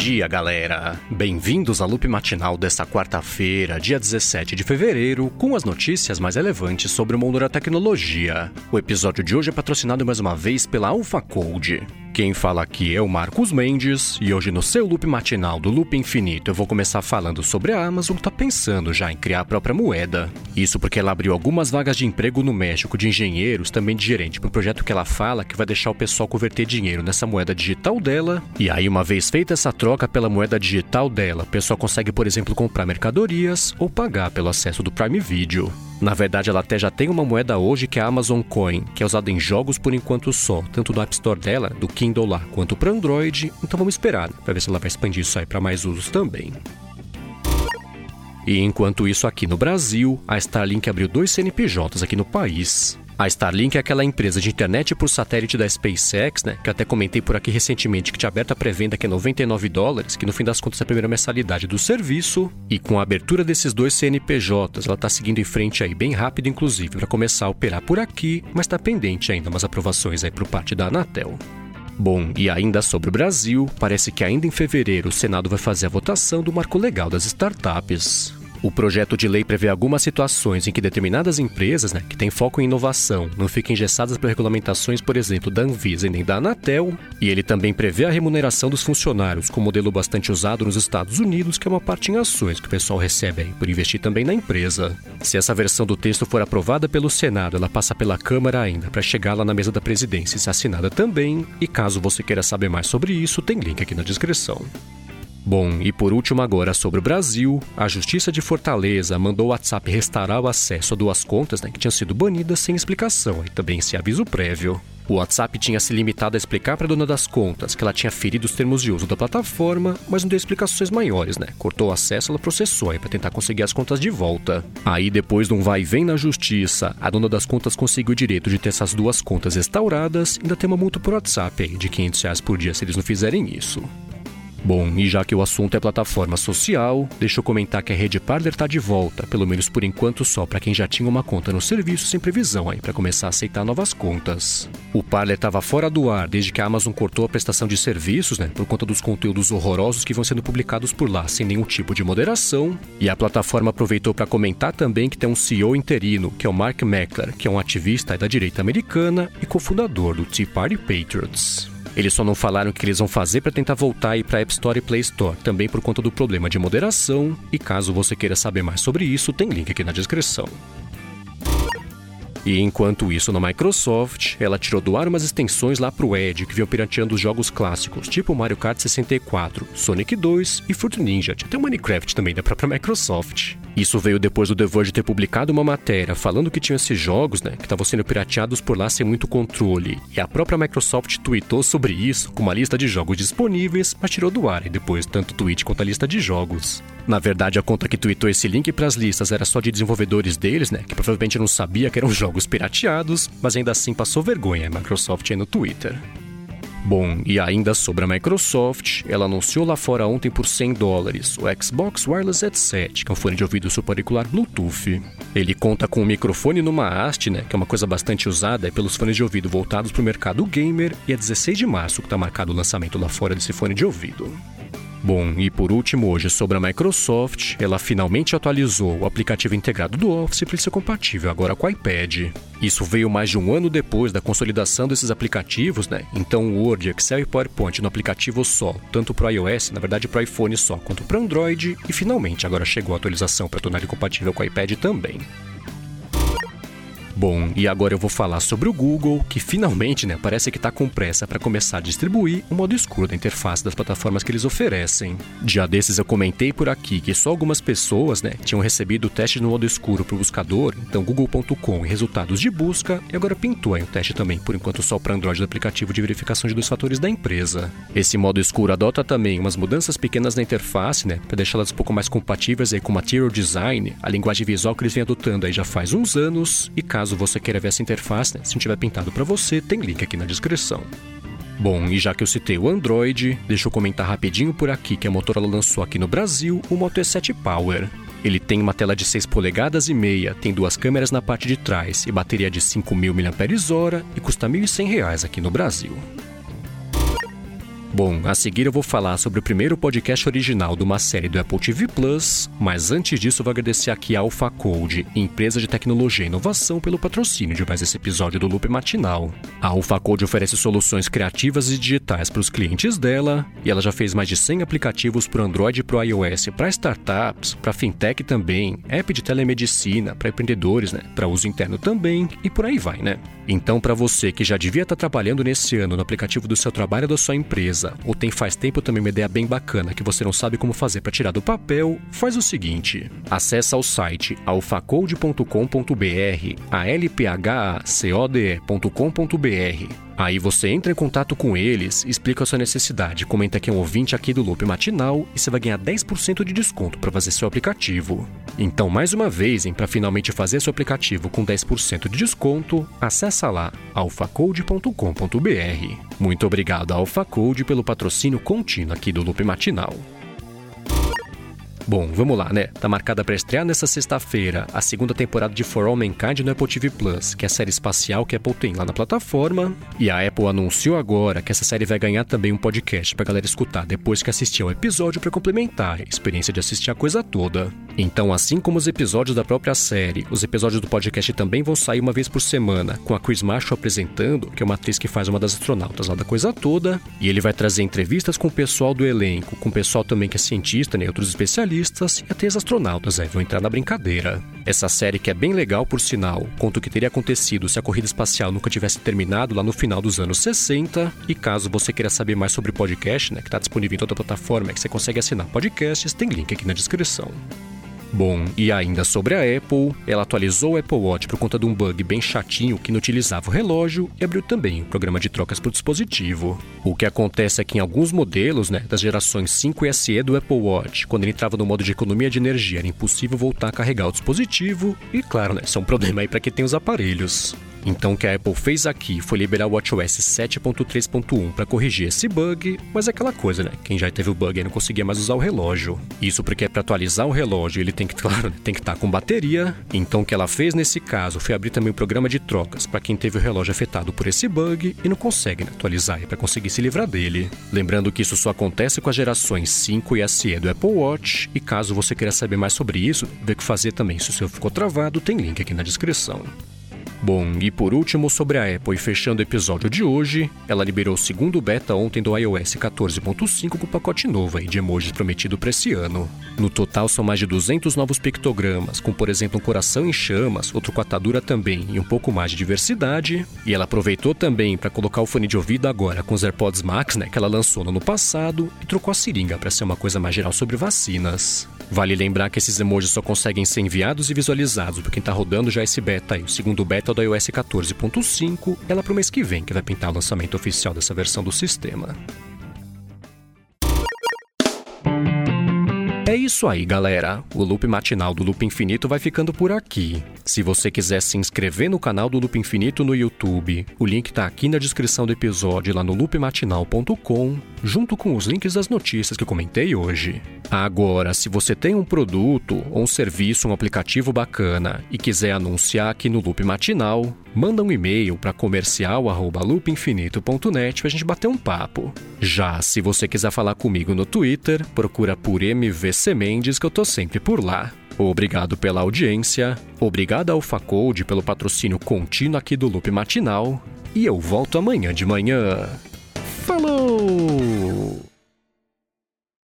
dia, galera! Bem-vindos ao Loop Matinal desta quarta-feira, dia 17 de fevereiro, com as notícias mais relevantes sobre o mundo da tecnologia. O episódio de hoje é patrocinado mais uma vez pela AlphaCode. Quem fala aqui é o Marcos Mendes, e hoje no seu Loop Matinal do Loop Infinito eu vou começar falando sobre a Amazon que tá pensando já em criar a própria moeda. Isso porque ela abriu algumas vagas de emprego no México de engenheiros, também de gerente, para um projeto que ela fala que vai deixar o pessoal converter dinheiro nessa moeda digital dela, e aí uma vez feita essa troca pela moeda digital dela, o pessoal consegue, por exemplo, comprar mercadorias ou pagar pelo acesso do Prime Video. Na verdade, ela até já tem uma moeda hoje que é a Amazon Coin, que é usada em jogos por enquanto só, tanto no App Store dela, do Kindle lá, quanto para Android, então vamos esperar para ver se ela vai expandir isso aí para mais usos também. E enquanto isso aqui no Brasil, a Starlink abriu 2 CNPJs aqui no país. A Starlink é aquela empresa de internet por satélite da SpaceX, que eu até comentei por aqui recentemente que tinha aberto a pré-venda que é $99, que no fim das contas é a primeira mensalidade do serviço. E com a abertura desses 2 CNPJs, ela está seguindo em frente aí bem rápido, inclusive, para começar a operar por aqui, mas está pendente ainda umas aprovações aí por parte da Anatel. Bom, e ainda sobre o Brasil, parece que ainda em fevereiro o Senado vai fazer a votação do Marco Legal das Startups. O projeto de lei prevê algumas situações em que determinadas empresas, que têm foco em inovação, não fiquem engessadas por regulamentações, por exemplo, da Anvisa e nem da Anatel, e ele também prevê a remuneração dos funcionários, com um modelo bastante usado nos Estados Unidos, que é uma parte em ações que o pessoal recebe aí por investir também na empresa. Se essa versão do texto for aprovada pelo Senado, ela passa pela Câmara ainda, para chegar lá na mesa da presidência e ser assinada também, e caso você queira saber mais sobre isso, tem link aqui na descrição. Bom, e por último agora sobre o Brasil, a Justiça de Fortaleza mandou o WhatsApp restaurar o acesso a 2 contas que tinham sido banidas sem explicação e também sem aviso prévio. O WhatsApp tinha se limitado a explicar para a dona das contas que ela tinha ferido os termos de uso da plataforma, mas não deu explicações maiores, Cortou o acesso, ela processou para tentar conseguir as contas de volta. Aí depois de um vai e vem na justiça, a dona das contas conseguiu o direito de ter essas 2 contas restauradas e ainda tem uma multa por WhatsApp aí de R$500 por dia se eles não fizerem isso. Bom, e já que o assunto é plataforma social, deixa eu comentar que a rede Parler tá de volta, pelo menos por enquanto só para quem já tinha uma conta no serviço sem previsão aí para começar a aceitar novas contas. O Parler estava fora do ar desde que a Amazon cortou a prestação de serviços, por conta dos conteúdos horrorosos que vão sendo publicados por lá sem nenhum tipo de moderação, e a plataforma aproveitou para comentar também que tem um CEO interino, que é o Mark Meckler, que é um ativista da direita americana e cofundador do Tea Party Patriots. Eles só não falaram o que eles vão fazer para tentar voltar aí para App Store e Play Store, também por conta do problema de moderação, e caso você queira saber mais sobre isso, tem link aqui na descrição. E enquanto isso, na Microsoft, ela tirou do ar umas extensões lá pro Edge que vinham pirateando os jogos clássicos, tipo Mario Kart 64, Sonic 2 e Fruit Ninja, até o Minecraft também da própria Microsoft. Isso veio depois do The Verge ter publicado uma matéria falando que tinham esses jogos, que estavam sendo pirateados por lá sem muito controle, e a própria Microsoft tweetou sobre isso com uma lista de jogos disponíveis, mas tirou do ar, e depois tanto o tweet quanto a lista de jogos. Na verdade, a conta que tweetou esse link para as listas era só de desenvolvedores deles, que provavelmente não sabia que eram jogos pirateados, mas ainda assim passou vergonha a Microsoft aí no Twitter. Bom, e ainda sobre a Microsoft, ela anunciou lá fora ontem por $100 o Xbox Wireless Headset, que é um fone de ouvido subauricular Bluetooth. Ele conta com um microfone numa haste, que é uma coisa bastante usada pelos fones de ouvido voltados para o mercado gamer, e é 16 de março que está marcado o lançamento lá fora desse fone de ouvido. Bom, e por último hoje sobre a Microsoft, ela finalmente atualizou o aplicativo integrado do Office para ele ser compatível agora com o iPad. Isso veio mais de 1 ano depois da consolidação desses aplicativos, Então o Word, Excel e PowerPoint no aplicativo só, tanto para o iOS, na verdade para o iPhone só, quanto para o Android, e finalmente agora chegou a atualização para tornar ele compatível com o iPad também. Bom, e agora eu vou falar sobre o Google, que finalmente, parece que está com pressa para começar a distribuir o modo escuro da interface das plataformas que eles oferecem. Dia desses eu comentei por aqui que só algumas pessoas, tinham recebido o teste no modo escuro para o buscador, então google.com e resultados de busca, e agora pintou aí o teste também, por enquanto só para Android do aplicativo de verificação de 2 fatores da empresa. Esse modo escuro adota também umas mudanças pequenas na interface, para deixá-las um pouco mais compatíveis aí com o Material Design, a linguagem visual que eles vêm adotando aí já faz uns anos, e caso você queira ver essa interface, se não tiver pintado para você, tem link aqui na descrição. Bom, e já que eu citei o Android, deixa eu comentar rapidinho por aqui que a Motorola lançou aqui no Brasil o Moto E7 Power. Ele tem uma tela de 6,5 polegadas, tem 2 câmeras na parte de trás e bateria de 5.000 mAh e custa R$ 1.100 aqui no Brasil. Bom, a seguir eu vou falar sobre o primeiro podcast original de uma série do Apple TV+, mas antes disso eu vou agradecer aqui a AlphaCode, empresa de tecnologia e inovação, pelo patrocínio de mais esse episódio do Loop Matinal. A AlphaCode oferece soluções criativas e digitais para os clientes dela, e ela já fez mais de 100 aplicativos para Android e para iOS, para startups, para fintech também, app de telemedicina, para empreendedores, para uso interno também, e por aí vai, Então, para você que já devia estar trabalhando nesse ano no aplicativo do seu trabalho ou da sua empresa, ou tem faz tempo também uma ideia bem bacana que você não sabe como fazer para tirar do papel, faz o seguinte: acessa o site alphacode.com.br, alphacode.com.br. Aí você entra em contato com eles, explica a sua necessidade, comenta que é um ouvinte aqui do Loop Matinal e você vai ganhar 10% de desconto para fazer seu aplicativo. Então, mais uma vez, para finalmente fazer seu aplicativo com 10% de desconto, acessa lá alphacode.com.br. Muito obrigado à AlphaCode pelo patrocínio contínuo aqui do Loop Matinal. Bom, vamos lá, Tá marcada para estrear nessa sexta-feira a segunda temporada de For All Mankind no Apple TV+, que é a série espacial que a Apple tem lá na plataforma. E a Apple anunciou agora que essa série vai ganhar também um podcast pra galera escutar depois que assistir ao episódio para complementar a experiência de assistir a coisa toda. Então, assim como os episódios da própria série, os episódios do podcast também vão sair uma vez por semana, com a Chris Marshall apresentando, que é uma atriz que faz uma das astronautas lá da coisa toda. E ele vai trazer entrevistas com o pessoal do elenco, com o pessoal também que é cientista, e outros especialistas, e até os astronautas vão entrar na brincadeira. Essa série, que é bem legal por sinal, conta o que teria acontecido se a corrida espacial nunca tivesse terminado lá no final dos anos 60. E caso você queira saber mais sobre podcast, que está disponível em toda a plataforma, que você consegue assinar podcasts, tem link aqui na descrição. Bom, e ainda sobre a Apple, ela atualizou o Apple Watch por conta de um bug bem chatinho que não utilizava o relógio e abriu também o programa de trocas para o dispositivo. O que acontece é que em alguns modelos, das gerações 5 e SE do Apple Watch, quando ele entrava no modo de economia de energia, era impossível voltar a carregar o dispositivo, e claro, isso é um problema aí para quem tem os aparelhos. Então o que a Apple fez aqui foi liberar o WatchOS 7.3.1 para corrigir esse bug, mas é aquela coisa, quem já teve o bug aí não conseguia mais usar o relógio. Isso porque para atualizar o relógio ele tem que estar com bateria. Então o que ela fez nesse caso foi abrir também o programa de trocas para quem teve o relógio afetado por esse bug e não consegue atualizar para conseguir se livrar dele. Lembrando que isso só acontece com as gerações 5 e SE do Apple Watch, e caso você queira saber mais sobre isso, ver o que fazer também se o seu ficou travado, tem link aqui na descrição. Bom, e por último, sobre a Apple, e fechando o episódio de hoje, ela liberou o segundo beta ontem do iOS 14.5 com o pacote novo de emojis prometido para esse ano. No total são mais de 200 novos pictogramas, com por exemplo um coração em chamas, outro com atadura também e um pouco mais de diversidade. E ela aproveitou também para colocar o fone de ouvido agora com os AirPods Max, que ela lançou no ano passado, e trocou a seringa para ser uma coisa mais geral sobre vacinas. Vale lembrar que esses emojis só conseguem ser enviados e visualizados por quem está rodando já esse beta o segundo beta do iOS 14.5, ela pro mês que vem que vai pintar o lançamento oficial dessa versão do sistema. É isso aí, galera. O Loop Matinal do Loop Infinito vai ficando por aqui. Se você quiser se inscrever no canal do Loop Infinito no YouTube, o link tá aqui na descrição do episódio lá no loopmatinal.com, junto com os links das notícias que eu comentei hoje. Agora, se você tem um produto ou um serviço, um aplicativo bacana e quiser anunciar aqui no Loop Matinal, manda um e-mail para comercial@loopinfinito.net pra gente bater um papo. Já se você quiser falar comigo no Twitter, procura por MVC Mendes que eu tô sempre por lá. Obrigado pela audiência, obrigado ao AlphaCode pelo patrocínio contínuo aqui do Loop Matinal, e eu volto amanhã de manhã. Falou!